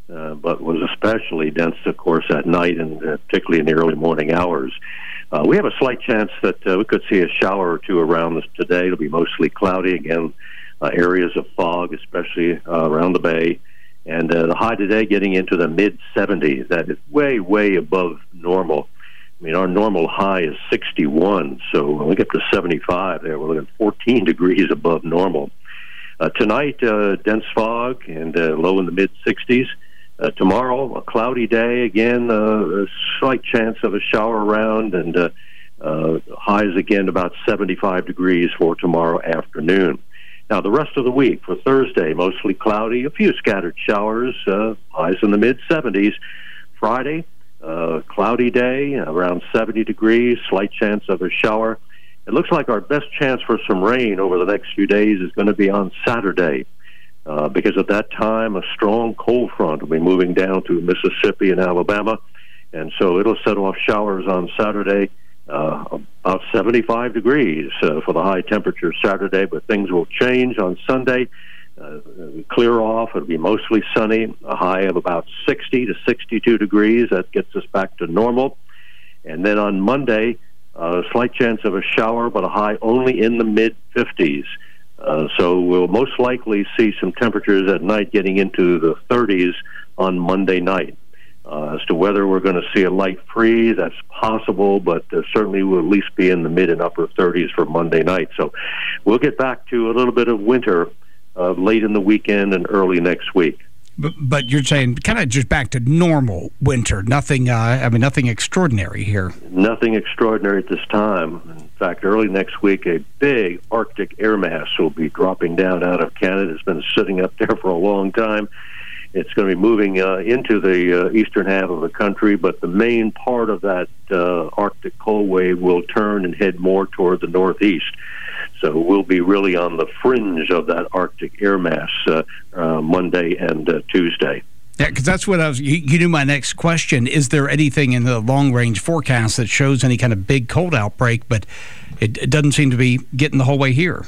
uh, but was especially dense, of course, at night and uh, particularly in the early morning hours. Uh, we have a slight chance that uh, we could see a shower or two around us today. It'll be mostly cloudy. Again, uh, areas of fog, especially uh, around the bay. And uh, the high today getting into the mid seventies. That is way, way above normal. I mean, our normal high is sixty-one, so when we get to seventy-five there, we're looking at fourteen degrees above normal. Uh, tonight, uh, dense fog and uh, low in the mid sixties. Uh, tomorrow, a cloudy day. Again, uh, a slight chance of a shower around, and uh, uh, highs again about seventy-five degrees for tomorrow afternoon. Now, the rest of the week, for Thursday, mostly cloudy, a few scattered showers, uh, highs in the mid seventies. Friday, uh, cloudy day, around seventy degrees, slight chance of a shower. It looks like our best chance for some rain over the next few days is going to be on Saturday, uh, because at that time, a strong cold front will be moving down to Mississippi and Alabama, and so it'll set off showers on Saturday. Uh, about seventy-five degrees uh, for the high temperature Saturday, but things will change on Sunday. Uh, clear off. It'll be mostly sunny, a high of about sixty to sixty-two degrees. That gets us back to normal. And then on Monday, a uh, slight chance of a shower, but a high only in the mid fifties. Uh, so we'll most likely see some temperatures at night getting into the thirties on Monday night. Uh, as to whether we're going to see a light freeze, that's possible, but uh, certainly we'll at least be in the mid and upper thirties for Monday night. So we'll get back to a little bit of winter uh, late in the weekend and early next week. But, but you're saying kind of just back to normal winter, nothing, uh, I mean, nothing extraordinary here. Nothing extraordinary at this time. In fact, early next week, a big Arctic air mass will be dropping down out of Canada. It's been sitting up there for a long time. It's going to be moving uh, into the uh, eastern half of the country, but the main part of that uh, Arctic cold wave will turn and head more toward the northeast. So we'll be really on the fringe of that Arctic air mass uh, uh, Monday and uh, Tuesday. Yeah, because that's what I was, you, you knew my next question. Is there anything in the long-range forecast that shows any kind of big cold outbreak, but it, it doesn't seem to be getting the whole way here?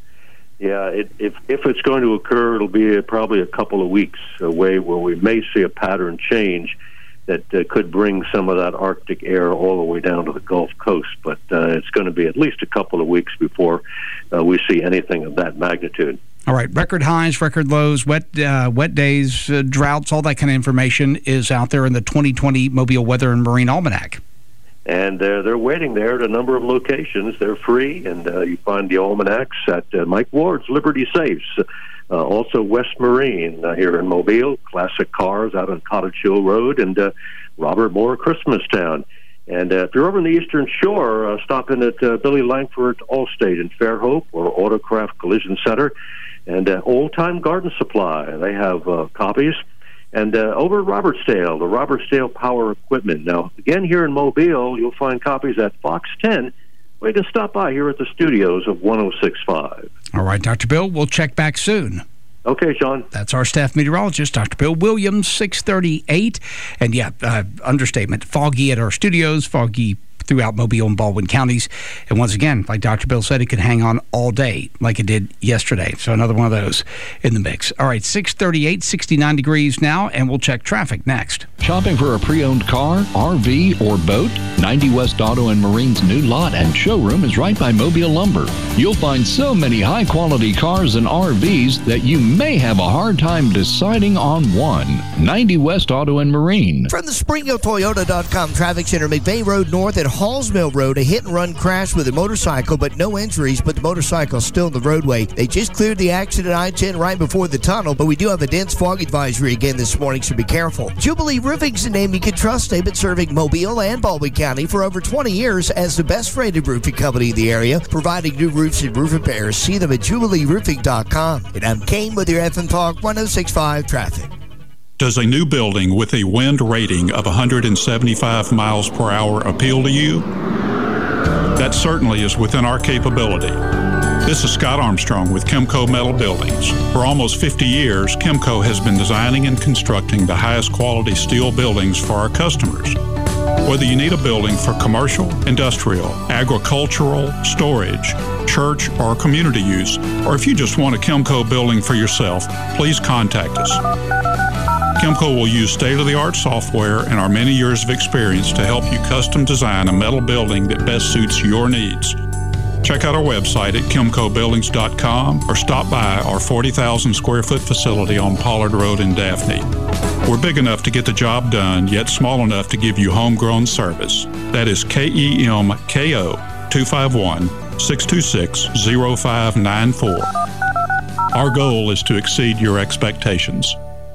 Yeah, it, if if it's going to occur, it'll be a, probably a couple of weeks away where we may see a pattern change that uh, could bring some of that Arctic air all the way down to the Gulf Coast. But uh, it's going to be at least a couple of weeks before uh, we see anything of that magnitude. All right, record highs, record lows, wet uh, wet days, uh, droughts, all that kind of information is out there in the twenty twenty Mobile Weather and Marine Almanac. And uh, they're waiting there at a number of locations. They're free, and uh, you find the almanacs at uh, Mike Ward's Liberty Safes. Uh, also West Marine uh, here in Mobile, Classic Cars out on Cottage Hill Road, and uh, Robert Moore Christmastown. And uh, if you're over in the Eastern Shore, uh, stop in at uh, Billy Langford Allstate in Fairhope or Autocraft Collision Center, and uh, Old Time Garden Supply. They have uh, copies. And uh, over at Robertsdale, the Robertsdale Power Equipment. Now, again, here in Mobile, you'll find copies at Fox ten. Way to stop by here at the studios of one oh six point five. All right, Doctor Bill, we'll check back soon. Okay, Sean. That's our staff meteorologist, Doctor Bill Williams, six thirty-eight. And, yeah, uh, understatement, foggy at our studios, foggy throughout Mobile and Baldwin counties. And once again, like Doctor Bill said, it could hang on all day like it did yesterday. So another one of those in the mix. All right, six thirty-eight, sixty-nine degrees now, and we'll check traffic next. Shopping for a pre-owned car, R V, or boat? ninety West Auto and Marine's new lot and showroom is right by Mobile Lumber. You'll find so many high-quality cars and R Vs that you may have a hard time deciding on one. ninety West Auto and Marine. From the Springfield Toyota dot com Traffic Center, McVeigh Road North at Halls Mill Road, a hit-and-run crash with a motorcycle, but no injuries, but the motorcycle's still in the roadway. They just cleared the accident I ten right before the tunnel, but we do have a dense fog advisory again this morning, so be careful. Jubilee Roofing's a name you can trust. They've been serving Mobile and Baldwin County for over twenty years as the best-rated roofing company in the area, providing new roofs and roof repairs. See them at Jubilee Roofing dot com. And I'm Kane with your F M Talk one oh six point five traffic. Does a new building with a wind rating of one hundred seventy-five miles per hour appeal to you? That certainly is within our capability. This is Scott Armstrong with Chemco Metal Buildings. For almost fifty years, Chemco has been designing and constructing the highest quality steel buildings for our customers. Whether you need a building for commercial, industrial, agricultural, storage, church, or community use, or if you just want a Chemco building for yourself, please contact us. Kimco will use state-of-the-art software and our many years of experience to help you custom design a metal building that best suits your needs. Check out our website at kimco buildings dot com or stop by our forty thousand square foot facility on Pollard Road in Daphne. We're big enough to get the job done, yet small enough to give you homegrown service. That is K E M K O two five one, six two six, zero five nine four. Our goal is to exceed your expectations.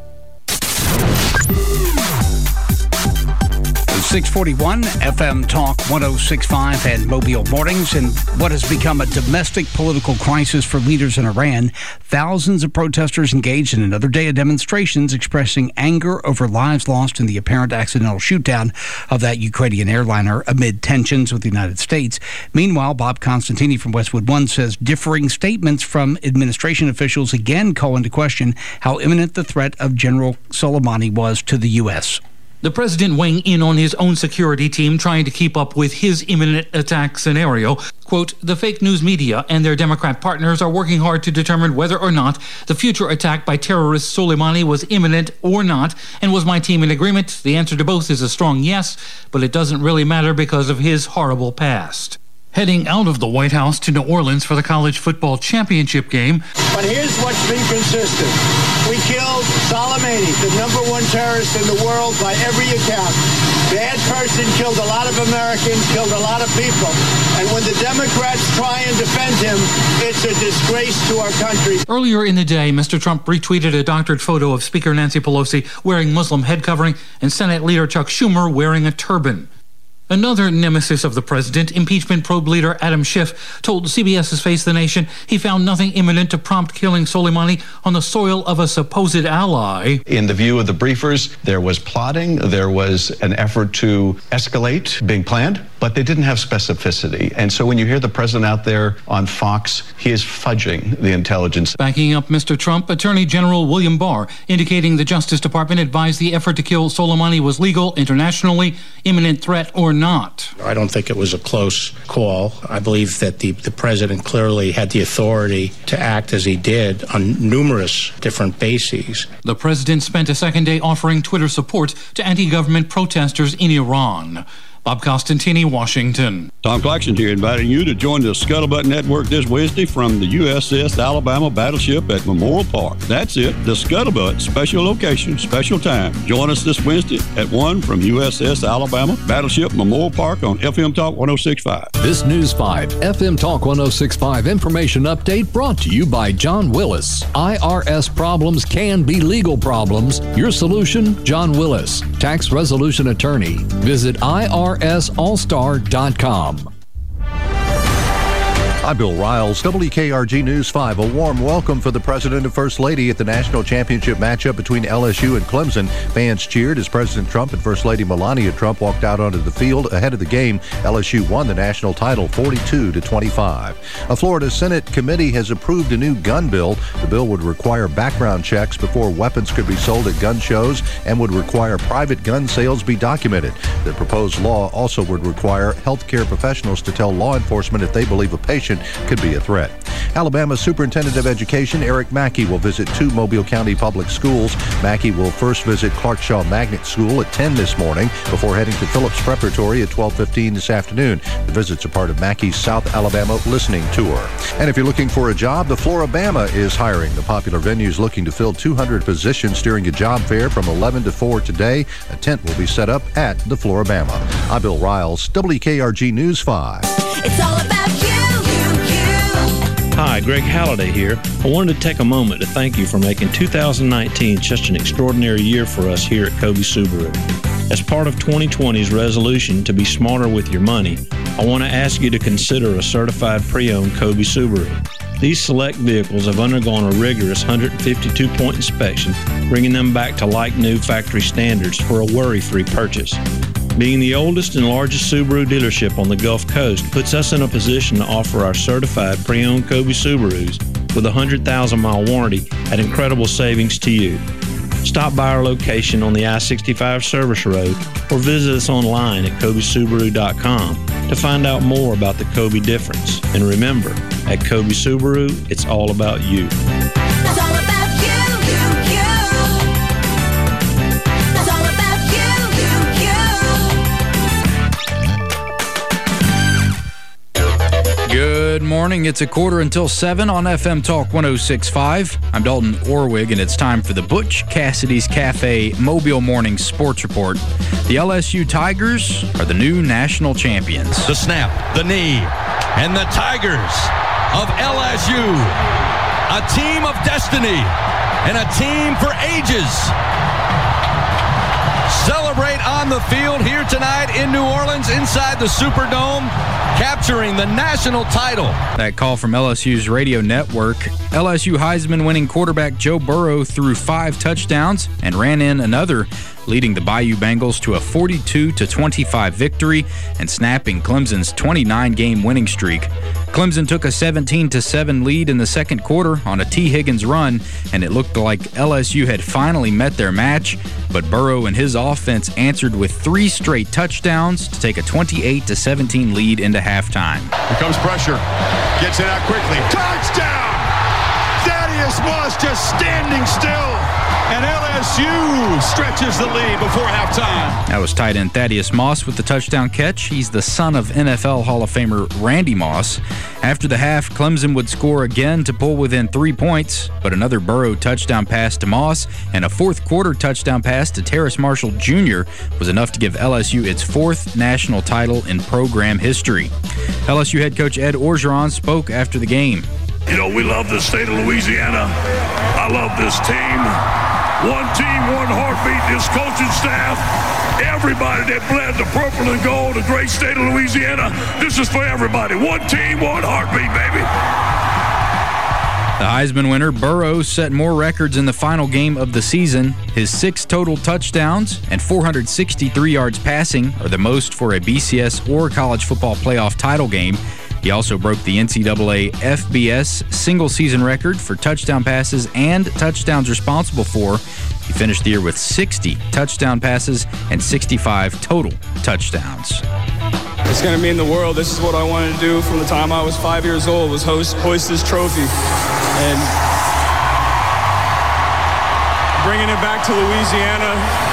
six forty-one F M Talk one oh six point five and Mobile Mornings. In what has become a domestic political crisis for leaders in Iran, thousands of protesters engaged in another day of demonstrations expressing anger over lives lost in the apparent accidental shootdown of that Ukrainian airliner amid tensions with the United States. Meanwhile, Bob Constantini from Westwood One says differing statements from administration officials again call into question how imminent the threat of General Soleimani was to the U S. The president weighing in on his own security team trying to keep up with his imminent attack scenario. Quote, the fake news media and their Democrat partners are working hard to determine whether or not the future attack by terrorist Soleimani was imminent or not. And was my team in agreement? The answer to both is a strong yes, but it doesn't really matter because of his horrible past. Heading out of the White House to New Orleans for the college football championship game. But here's what's been consistent. We killed Soleimani, the number one terrorist in the world by every account. Bad person, killed a lot of Americans, killed a lot of people. And when the Democrats try and defend him, it's a disgrace to our country. Earlier in the day, Mister Trump retweeted a doctored photo of Speaker Nancy Pelosi wearing Muslim head covering and Senate Leader Chuck Schumer wearing a turban. Another nemesis of the president, impeachment probe leader Adam Schiff, told CBS's Face the Nation he found nothing imminent to prompt killing Soleimani on the soil of a supposed ally. In the view of the briefers, there was plotting, there was an effort to escalate being planned, but they didn't have specificity. And so when you hear the president out there on Fox, he is fudging the intelligence. Backing up Mister Trump, Attorney General William Barr, indicating the Justice Department advised the effort to kill Soleimani was legal internationally, imminent threat or not. I don't think it was a close call. I believe that the, the president clearly had the authority to act as he did on numerous different bases. The president spent a second day offering Twitter support to anti-government protesters in Iran. Bob Costantini, Washington. Tom Claxton here, inviting you to join the Scuttlebutt Network this Wednesday from the U S S Alabama battleship at Memorial Park. That's it, the Scuttlebutt, special location, special time. Join us this Wednesday at one from U S S Alabama battleship Memorial Park on F M Talk one oh six point five. This News five F M Talk one oh six point five information update brought to you by John Willis. I R S problems can be legal problems. Your solution, John Willis, tax resolution attorney. Visit I R S all star dot com. I'm Bill Riles, W K R G News five. A warm welcome for the President and First Lady at the national championship matchup between L S U and Clemson. Fans cheered as President Trump and First Lady Melania Trump walked out onto the field. Ahead of the game, L S U won the national title forty-two to twenty-five. A Florida Senate committee has approved a new gun bill. The bill would require background checks before weapons could be sold at gun shows and would require private gun sales be documented. The proposed law also would require healthcare professionals to tell law enforcement if they believe a patient could be a threat. Alabama Superintendent of Education Eric Mackey will visit two Mobile County public schools. Mackey will first visit Clark Shaw Magnet School at ten this morning before heading to Phillips Preparatory at twelve fifteen this afternoon. The visits are part of Mackey's South Alabama listening tour. And if you're looking for a job, the Floribama is hiring. The popular venue is looking to fill two hundred positions during a job fair from eleven to four today. A tent will be set up at the Floribama. I'm Bill Riles, W K R G News five. It's all about you. Hi, Greg Halliday here. I wanted to take a moment to thank you for making two thousand nineteen such an extraordinary year for us here at Kobe Subaru. As part of twenty twenty's resolution to be smarter with your money, I want to ask you to consider a certified pre-owned Kobe Subaru. These select vehicles have undergone a rigorous one hundred fifty-two point inspection, bringing them back to like-new factory standards for a worry-free purchase. Being the oldest and largest Subaru dealership on the Gulf Coast puts us in a position to offer our certified pre-owned Kobe Subarus with a one hundred thousand mile warranty at incredible savings to you. Stop by our location on the I sixty-five Service Road or visit us online at kobe subaru dot com to find out more about the Kobe difference. And remember, at Kobe Subaru, it's all about you. It's all about you, you, you. morning. It's a quarter until seven on F M Talk one oh six point five. I'm Dalton Orwig, and it's time for the Butch Cassidy's Cafe Mobile Morning Sports Report. The L S U Tigers are the new national champions. The snap, the knee, and the Tigers of L S U. A team of destiny and a team for ages. Celebrate on the field here tonight in New Orleans inside the Superdome, capturing the national title. That call from L S U's radio network. L S U Heisman winning quarterback Joe Burrow threw five touchdowns and ran in another, leading the Bayou Bengals to a forty-two to twenty-five victory and snapping Clemson's twenty-nine game winning streak. Clemson took a seventeen to seven lead in the second quarter on a T. Higgins run, and it looked like L S U had finally met their match, but Burrow and his offense answered with three straight touchdowns to take a twenty-eight to seventeen lead into halftime. Here comes pressure. Gets it out quickly. Touchdown! Thaddeus Moss just standing still. And L S U stretches the lead before halftime. That was tight end Thaddeus Moss with the touchdown catch. He's the son of N F L Hall of Famer Randy Moss. After the half, Clemson would score again to pull within three points, but another Burrow touchdown pass to Moss and a fourth quarter touchdown pass to Terrace Marshall Junior was enough to give L S U its fourth national title in program history. L S U head coach Ed Orgeron spoke after the game. You know, we love the state of Louisiana. I love this team. One team, one heartbeat, this coaching staff, everybody that bled the purple and gold, the great state of Louisiana. This is for everybody. One team, one heartbeat, baby. The Heisman winner, Burrow, set more records in the final game of the season. His six total touchdowns and four hundred sixty-three yards passing are the most for a B C S or college football playoff title game. He also broke the N C double A F B S single-season record for touchdown passes and touchdowns responsible for. He finished the year with sixty touchdown passes and sixty-five total touchdowns. It's going to mean the world. This is what I wanted to do from the time I was five years old, was host, hoist this trophy. And bringing it back to Louisiana,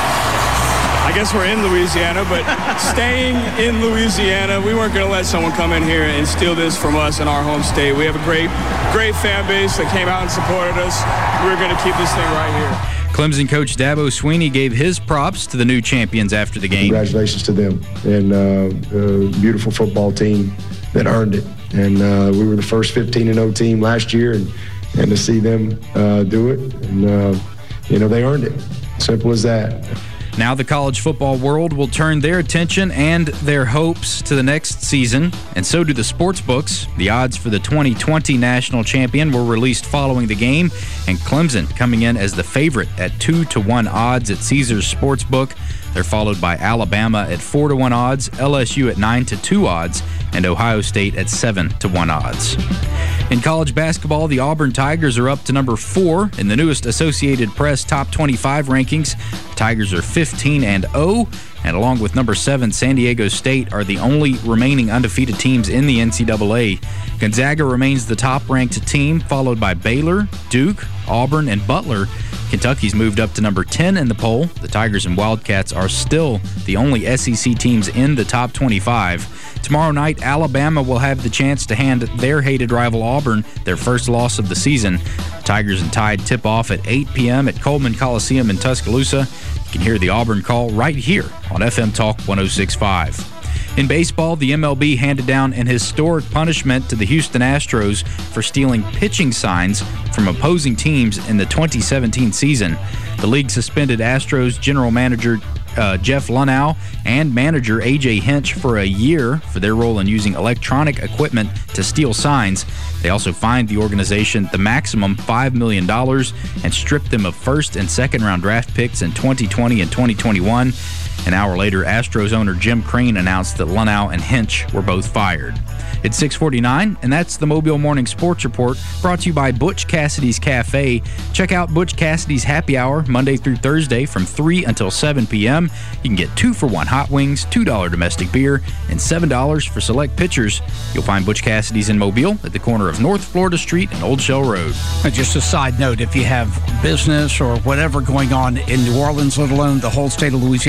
I guess we're in Louisiana, but staying in Louisiana, we weren't going to let someone come in here and steal this from us in our home state. We have a great, great fan base that came out and supported us. We're going to keep this thing right here. Clemson coach Dabo Swinney gave his props to the new champions after the game. Congratulations to them, and uh, a beautiful football team that earned it. And uh, we were the first fifteen and oh team last year, and, and to see them uh, do it, and uh, you know, they earned it. Simple as that. Now the college football world will turn their attention and their hopes to the next season, and so do the sports books. The odds for the twenty twenty national champion were released following the game, and Clemson coming in as the favorite at two to one odds at Caesars Sportsbook. They're followed by Alabama at four to one odds, L S U at nine to two odds, and Ohio State at seven to one odds. In college basketball, the Auburn Tigers are up to number four in the newest Associated Press Top twenty-five rankings. The Tigers are fifteen and oh, and along with number seven San Diego State are the only remaining undefeated teams in the N C double A. Gonzaga remains the top-ranked team, followed by Baylor, Duke, Auburn, and Butler. Kentucky's moved up to number ten in the poll. The Tigers and Wildcats are still the only S E C teams in the top twenty-five. Tomorrow night, Alabama will have the chance to hand their hated rival Auburn their first loss of the season. Tigers and Tide tip off at eight p.m. at Coleman Coliseum in Tuscaloosa. You can hear the Auburn call right here on F M Talk one oh six point five. In baseball, the M L B handed down an historic punishment to the Houston Astros for stealing pitching signs from opposing teams in the twenty seventeen season. The league suspended Astros general manager uh, Jeff Luhnow and manager A J Hinch for a year for their role in using electronic equipment to steal signs. They also fined the organization the maximum five million dollars and stripped them of first and second round draft picks in twenty twenty and twenty twenty-one. An hour later, Astros owner Jim Crane announced that Luhnow and Hinch were both fired. It's six forty-nine, and that's the Mobile Morning Sports Report, brought to you by Butch Cassidy's Cafe. Check out Butch Cassidy's Happy Hour Monday through Thursday from three until seven p.m. You can get two for one hot wings, two dollars domestic beer, and seven dollars for select pitchers. You'll find Butch Cassidy's in Mobile at the corner of North Florida Street and Old Shell Road. Just a side note, if you have business or whatever going on in New Orleans, let alone the whole state of Louisiana,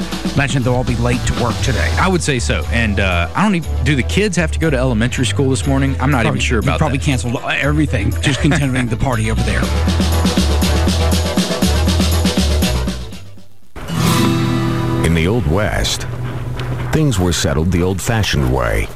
Imagine they'll all be late to work today. I would say so. And uh, I don't even, do the kids have to go to elementary school this morning? I'm not probably, even sure about you probably that. canceled everything, just continuing the party over there. In the Old West, things were settled the old-fashioned way.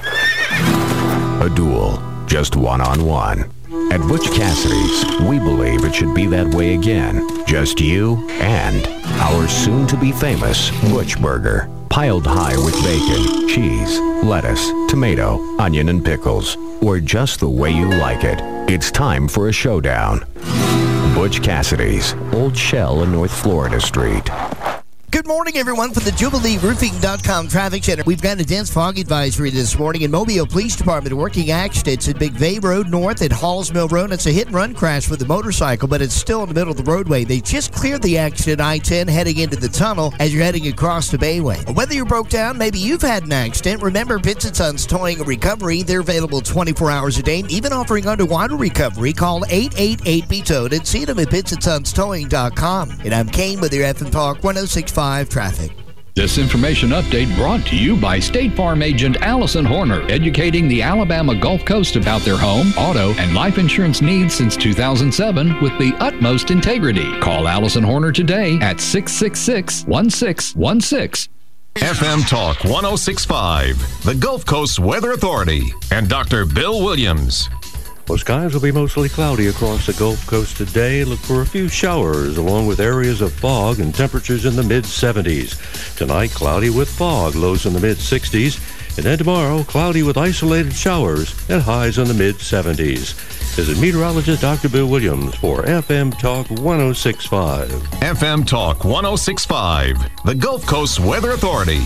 A duel, just one-on-one. At Butch Cassidy's, we believe it should be that way again. Just you and our soon-to-be famous Butch Burger. Piled high with bacon, cheese, lettuce, tomato, onion, and pickles. Or just the way you like it. It's time for a showdown. Butch Cassidy's, Old Shell in North Florida Street. Good morning, everyone, from the Jubilee Roofing dot com Traffic Center. We've got a dense fog advisory this morning in Mobile Police Department. Working accidents at Big Bay Road North at Halls Mill Road. It's a hit-and-run crash with a motorcycle, but it's still in the middle of the roadway. They just cleared the accident I ten heading into the tunnel as you're heading across the Bayway. Whether you broke down, maybe you've had an accident, remember Pitts and Sons Towing and Recovery. They're available twenty-four hours a day, even offering underwater recovery. Call eight eight eight, B E T O E D and see them at Pitts and Sons Towing dot com. And I'm Kane with your F M Talk one oh six point five Traffic. This information update brought to you by State Farm agent Allison Horner, educating the Alabama Gulf Coast about their home, auto, and life insurance needs since two thousand seven with the utmost integrity. Call Allison Horner today at six six six, one six one six. F M Talk one oh six point five, the Gulf Coast Weather Authority, and Doctor Bill Williams. Well, skies will be mostly cloudy across the Gulf Coast today. Look for a few showers along with areas of fog and temperatures in the mid seventies. Tonight, cloudy with fog, lows in the mid sixties. And then tomorrow, cloudy with isolated showers and highs in the mid seventies. This is meteorologist Doctor Bill Williams for F M Talk one oh six point five. F M Talk one oh six point five, the Gulf Coast Weather Authority.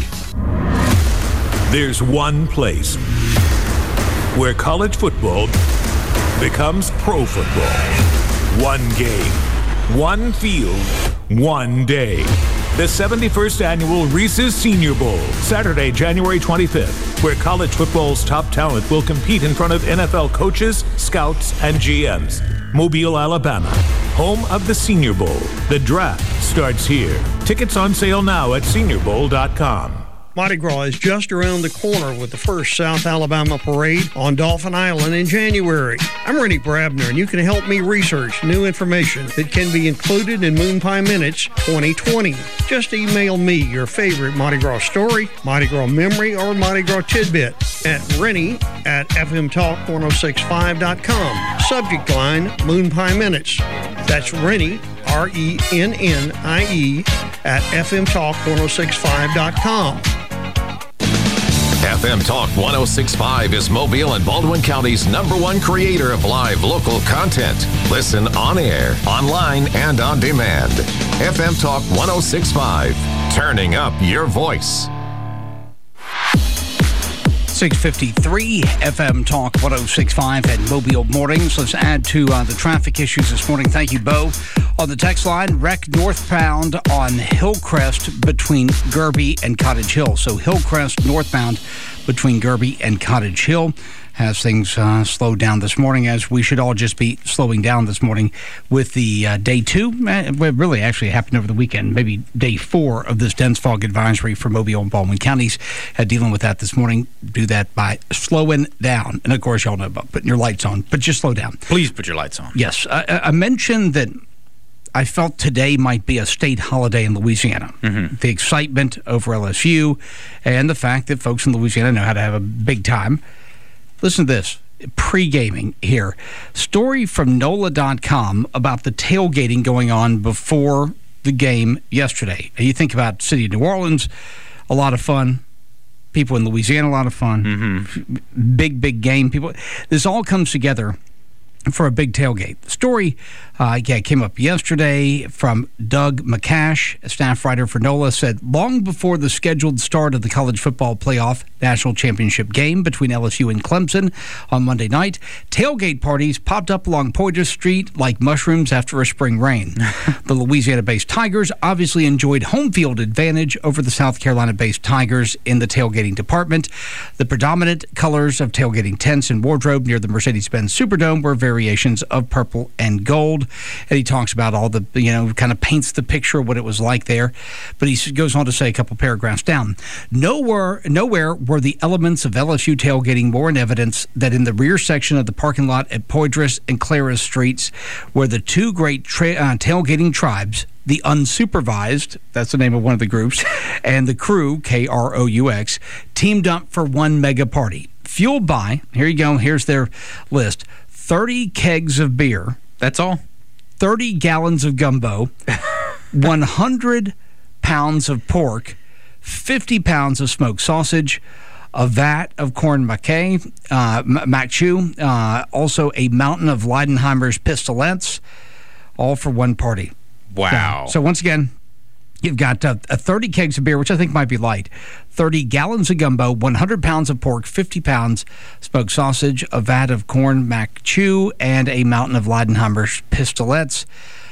There's one place where college football becomes pro football. One game, one field, one day. The seventy-first Annual Reese's Senior Bowl, Saturday, January twenty-fifth, where college football's top talent will compete in front of N F L coaches, scouts, and G Ms. Mobile, Alabama, home of the Senior Bowl. The draft starts here. Tickets on sale now at senior bowl dot com. Mardi Gras is just around the corner with the first South Alabama Parade on Dolphin Island in January. I'm Rennie Brabner, and you can help me research new information that can be included in Moon Pie Minutes twenty twenty. Just email me your favorite Mardi Gras story, Mardi Gras memory, or Mardi Gras tidbit at Rennie at F M Talk ten sixty-five dot com. Subject line, Moon Pie Minutes. That's Rennie, R E N N I E, at F M Talk ten sixty-five dot com. F M Talk one oh six point five is Mobile and Baldwin County's number one creator of live local content. Listen on air, online, and on demand. F M Talk one oh six point five, turning up your voice. six fifty-three F M Talk one oh six point five at Mobile Mornings. Let's add to uh, the traffic issues this morning. Thank you, Bo. On the text line, wreck northbound on Hillcrest between Gerby and Cottage Hill. So Hillcrest northbound between Gerby and Cottage Hill has things uh, slowed down this morning, as we should all just be slowing down this morning with the uh, day two. It really actually happened over the weekend, maybe day four of this dense fog advisory for Mobile and Baldwin counties. Uh, dealing with that this morning. Do that by slowing down. And of course, y'all know about putting your lights on, but just slow down. Please put your lights on. Yes. I, I mentioned that I felt today might be a state holiday in Louisiana. Mm-hmm. The excitement over L S U and the fact that folks in Louisiana know how to have a big time. Listen to this. Pre-gaming here. Story from N O L A dot com about the tailgating going on before the game yesterday. And you think about City of New Orleans, a lot of fun. People in Louisiana, a lot of fun. Mm-hmm. Big, big game. People. This all comes together for a big tailgate. The story uh, yeah, came up yesterday from Doug McCash, a staff writer for N O L A, said long before the scheduled start of the college football playoff national championship game between L S U and Clemson on Monday night, tailgate parties popped up along Poydras Street like mushrooms after a spring rain. The Louisiana-based Tigers obviously enjoyed home field advantage over the South Carolina-based Tigers in the tailgating department. The predominant colors of tailgating tents and wardrobe near the Mercedes-Benz Superdome were very variations of purple and gold. And he talks about all the, you know, kind of paints the picture of what it was like there. But he goes on to say a couple paragraphs down, nowhere, nowhere were the elements of L S U tailgating more in evidence than in the rear section of the parking lot at Poydras and Claras Streets, where the two great tra- uh, tailgating tribes, the Unsupervised, that's the name of one of the groups, and the Crew, K R O U X, teamed up for one mega party. Fueled by, here you go, here's their list, thirty kegs of beer. That's all? thirty gallons of gumbo, one hundred pounds of pork, fifty pounds of smoked sausage, a vat of corn mackay, uh, mac chew, uh, also a mountain of Leidenheimer's Pistolets, all for one party. Wow. Yeah. So once again, you've got uh, thirty kegs of beer, which I think might be light, thirty gallons of gumbo, one hundred pounds of pork, fifty pounds smoked sausage, a vat of corn mac chew, and a mountain of Leidenheimer's Pistolets.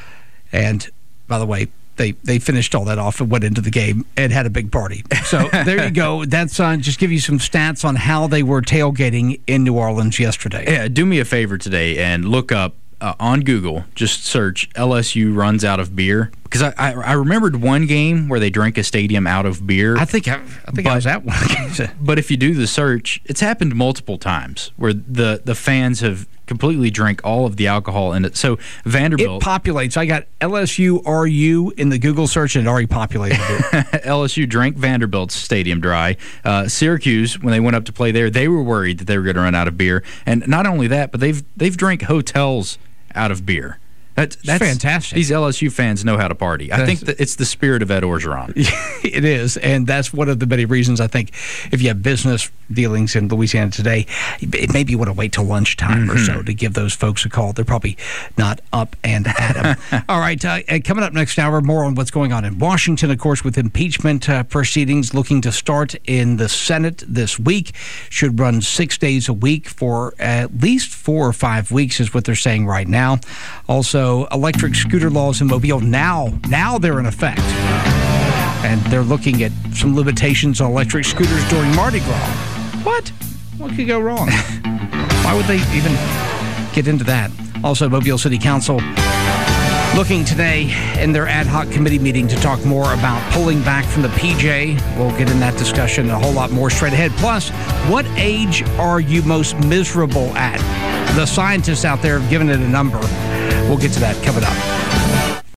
And by the way, They they finished all that off and went into the game and had a big party. So there you go. That's uh, just give you some stats on how they were tailgating in New Orleans yesterday. Yeah, do me a favor today and look up uh, on Google, just search L S U runs out of beer. Because I, I, I remembered one game where they drank a stadium out of beer. I think I, I think but, I was at one. But if you do the search, it's happened multiple times where the, the fans have completely drank all of the alcohol in it. So Vanderbilt... It populates. I got L S U R U in the Google search and it already populated it. L S U drank Vanderbilt's stadium dry. Uh, Syracuse, when they went up to play there, they were worried that they were going to run out of beer. And not only that, but they've they've drank hotels out of beer. That's, that's fantastic. These L S U fans know how to party. I that's, think that it's the spirit of Ed Orgeron. It is, and that's one of the many reasons I think if you have business dealings in Louisiana today, maybe you want to wait till lunchtime mm-hmm. or so to give those folks a call. They're probably not up and at them. All right, uh, coming up next hour, more on what's going on in Washington, of course, with impeachment uh, proceedings looking to start in the Senate this week. Should run six days a week for at least four or five weeks is what they're saying right now. Also, electric scooter laws in Mobile, now, now they're in effect. And they're looking at some limitations on electric scooters during Mardi Gras. What? What could go wrong? Why would they even get into that? Also, Mobile City Council looking today in their ad hoc committee meeting to talk more about pulling back from the P J. We'll get in that discussion and a whole lot more straight ahead. Plus, what age are you most miserable at? The scientists out there have given it a number. We'll get to that coming up.